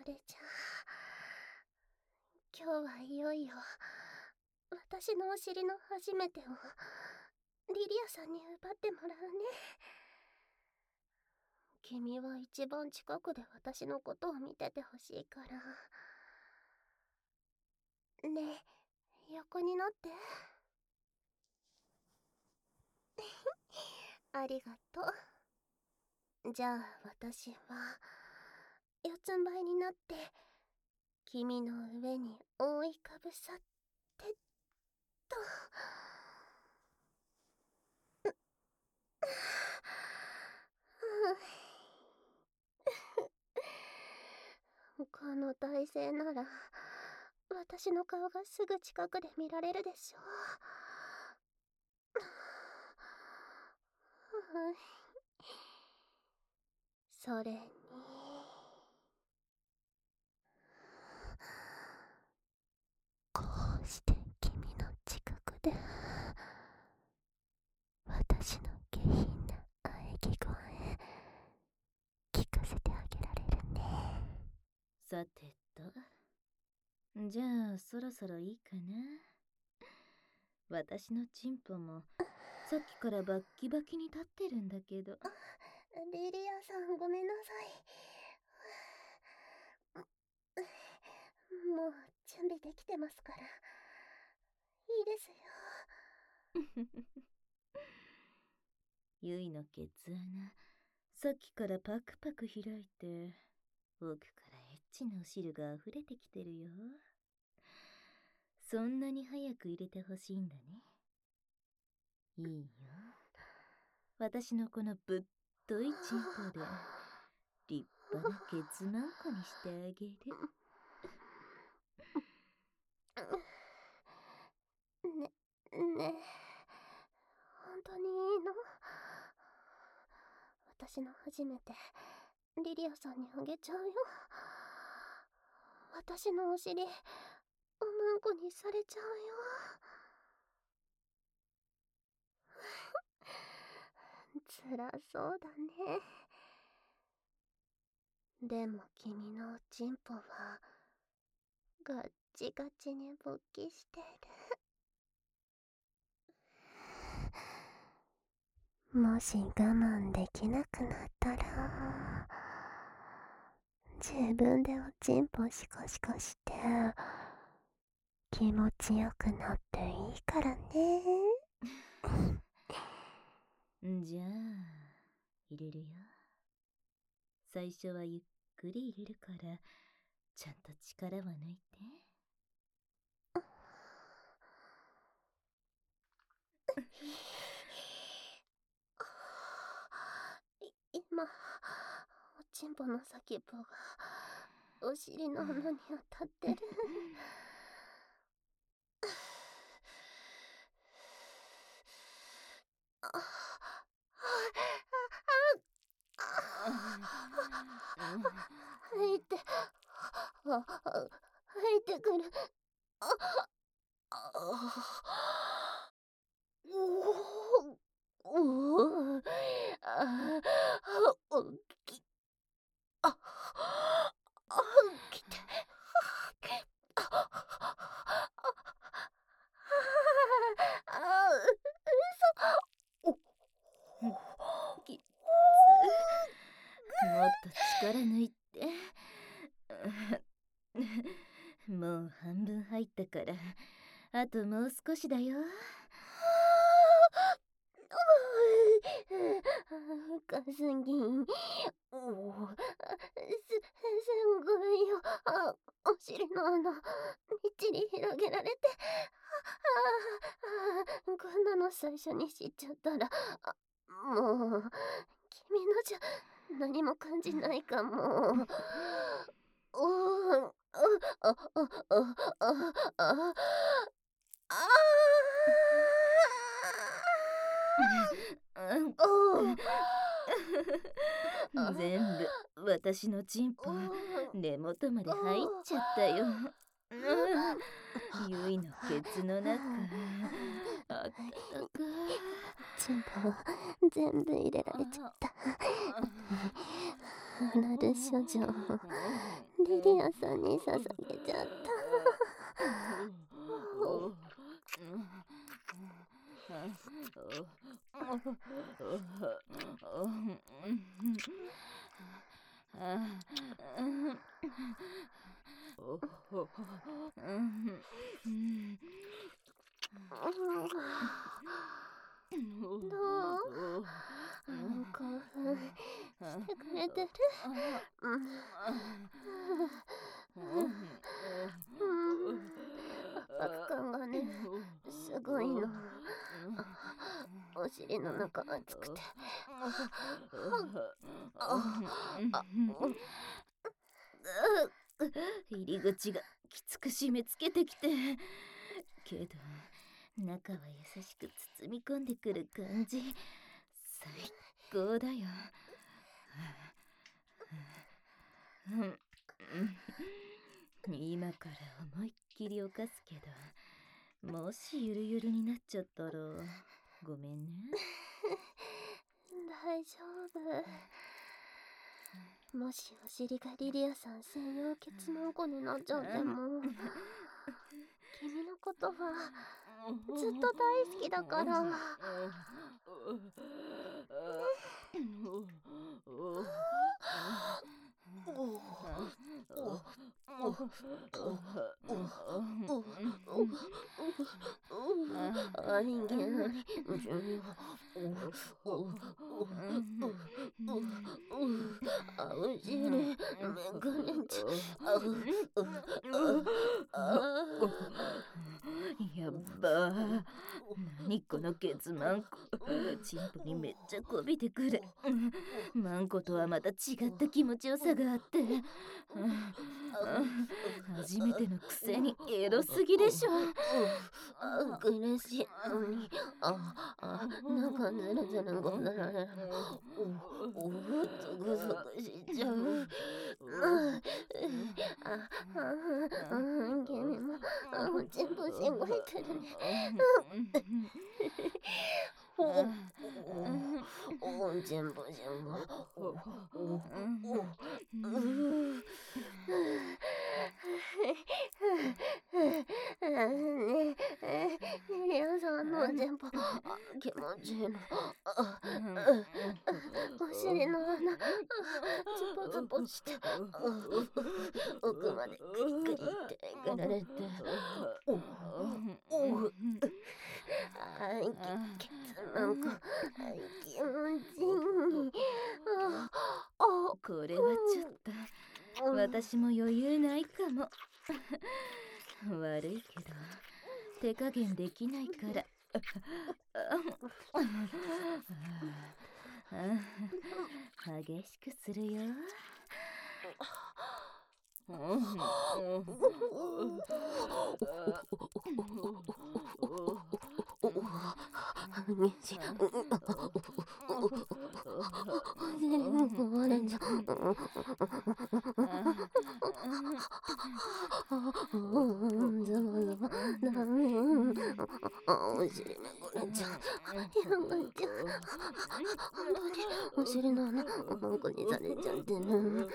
れじゃ今日はいよいよ私のお尻の初めてをリリアさんに奪ってもらうね。君は一番近くで私のことを見ててほしいからねえ、横になってありがとう。じゃあ私は四つん這いになって君の上に覆いかぶさってと。この体勢なら私の顔がすぐ近くで見られるでしょう。それにこうして君の近くで私の下品な喘ぎ声聞かせてあげられるね。 さてと、じゃあそろそろいいかな。私のチンポもさっきからバッキバキに立ってるんだけど。 リリアさんごめんなさい。もう準備できてますからいいですよ。 ゆいのケツ穴さっきからパクパク開いて奥からエッチなお汁が溢れてきてるよ。そんなに早く入れてほしいんだね。いいよ、私のこのぶっといチンポで立派なケツマンコにしてあげる。 ねえ本当にいいの？私の初めてリリアさんにあげちゃうよ。私のお尻おまんこにされちゃうよ。辛そうだね。でも君のチンポはガッチガチに勃起してる。もし我慢できなくなったら自分でおちんぽシコシコして気持ちよくなっていいからね。 じゃあ入れるよ。最初はゆっくり入れるからちゃんと力は抜いて。 今おちんぽの先っぽがお尻の穴に当たってる。吐いて吐いてくる。きてきつもっと力抜いて。もう半分入ったからあともう少しだよ。 深すぎん。すごいよ。お尻の穴みっちり広げられてこんなの最初に知っちゃったらもう君のじゃ何も感じないかも。 全部私のチンポ根元まで入っちゃったよ。ゆいのケツの中あったかい。 チンポ全部入れられちゃった。アナル処女リリアさんに捧げちゃった。どう？興奮してくれてる？圧迫感がね、すごいの。お尻の中熱くて。 入り口がきつく締め付けてきて、けど中は優しく包み込んでくる感じ、最高だよ。今から思いっきり犯すけど、もしゆるゆるになっちゃったらごめんね。 大丈夫。もしお尻がリリアさん専用ケツの子になっちゃっても、君のことはずっと大好きだから。 やっばー。何このケツマンコ。チンポにめっちゃこびてくる。マンコとはまた違った気持ちよさがあって。初めてのくせにエロすぎでしょ。 嬉しいのに、なんかずるずるござられる。ゾクゾクしちゃう。君もチンポしんごいてるね。チンポしんご。ねえ、リリアさんのチンポ気持ちいいの。お尻の穴ズポズポして奥までクリクリってえぐられて、ケツなんか気持ちいい。 これはちょっと私も余裕ないかも。悪いけど手加減できないから。激しくするよ。 お尻の穴文句にされちゃってる。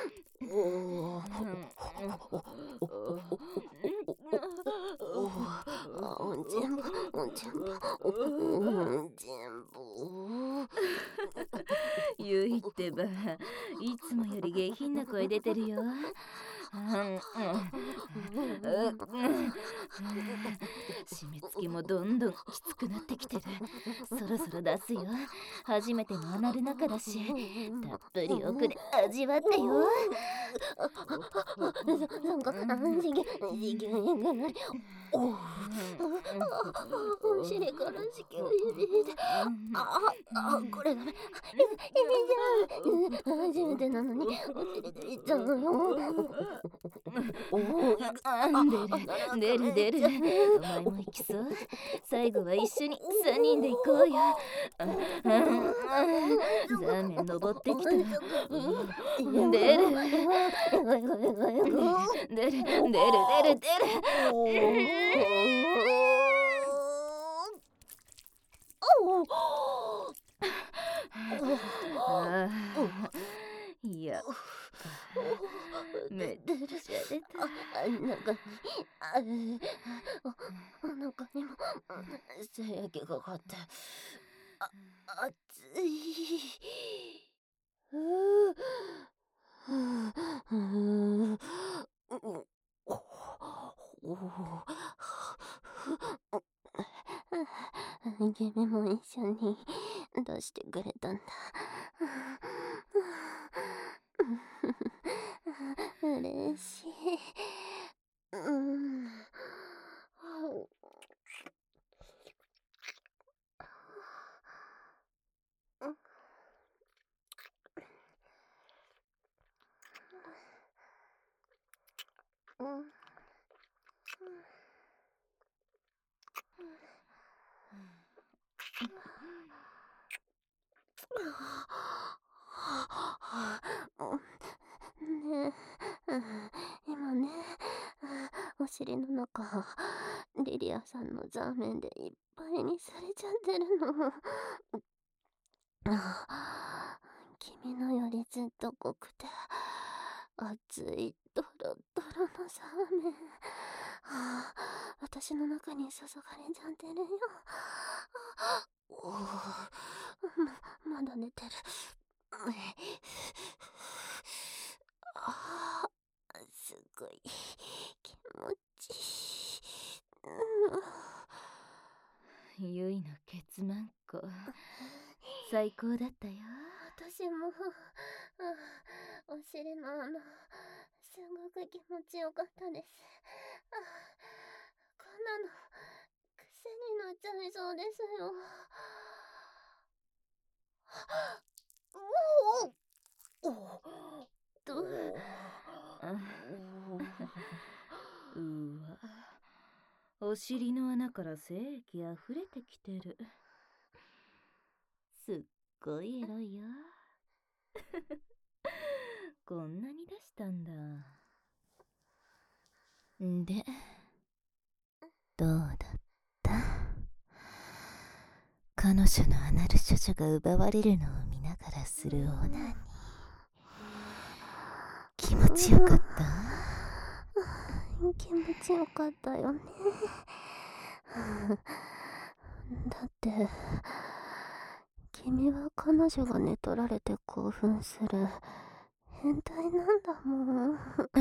ゆいってば、いつもより下品な声出てるよ。締め付けもどんどんきつくなってきてる。そろそろ出すよ。初めてのアナル中だし、たっぷり奥で味わってよ。 お尻から子宮入れて、これダメ。初めてなのにお尻でいっちゃうのよ。 出る。お前も行きそう。最後は一緒に3人で行こうよ。ザーメン登ってきた。出る。やっぱめっちゃ出た。 お腹にも精液がかかって、熱い。君も一緒に出してくれたんだ。嬉しい。ねえ、今ね、お尻の中、リリアさんのザーメンでいっぱいにされちゃってるの。君のよりずっと濃くて、熱いドロドロのザーメン。私の中に注がれちゃってるよ。まだ寝てる。すごい気持ちいい。 ゆいのケツマンコ、最高だったよ。 私も、お尻の穴、すごく気持ちよかったです。こんなの、癖になっちゃいそうですよ。 うわ、お尻の穴から精液溢れてきてる。すっごいエロいよ。こんなに出したんだ。で、どうだった？彼女のアナル処女が奪われるのを見ながらするオナニー、気持ちよかった？ 気持ちよかったよね。だって、君は彼女が寝取られて興奮する変態なんだもん。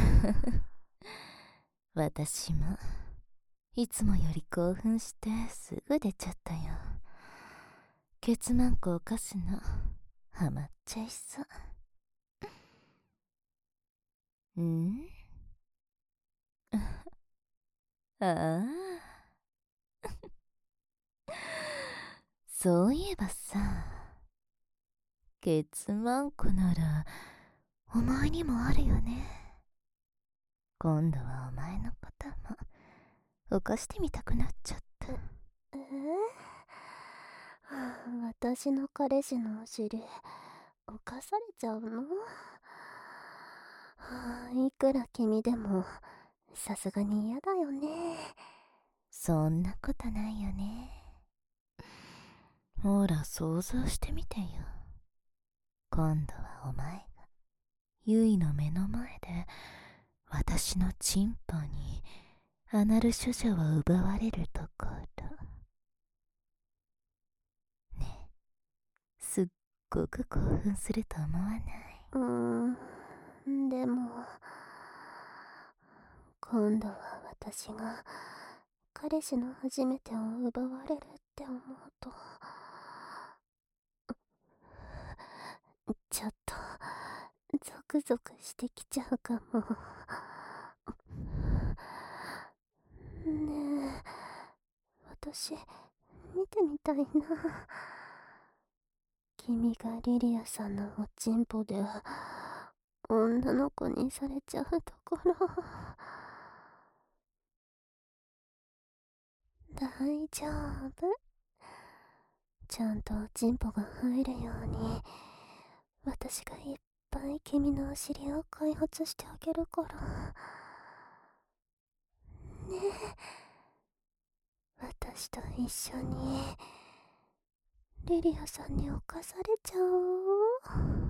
私もいつもより興奮してすぐ出ちゃったよ。ケツマンコをかすのハマっちゃいそう。ああそういえばさ、ケツマンコならお前にもあるよね。今度はお前のことも犯してみたくなっちゃった。 私の彼氏のお尻、犯されちゃうの？いくら君でも、さすがに嫌だよね。 そんなことないよね。ほら、想像してみてよ。今度はお前がユイの目の前で私のチンポにアナル処女を奪われるところ。ねえ、すっごく興奮すると思わない？ でも、今度は私が彼氏の初めてを奪われるって思うと、ちょっとゾクゾクしてきちゃうかも。ねえ、私見てみたいな。君がリリアさんのおちんぽで女の子にされちゃうところ。大丈夫。ちゃんとおちんぽが入るように、私がいっぱい君のお尻を開発してあげるから。ねえ、私と一緒にリリアさんに侵されちゃおう。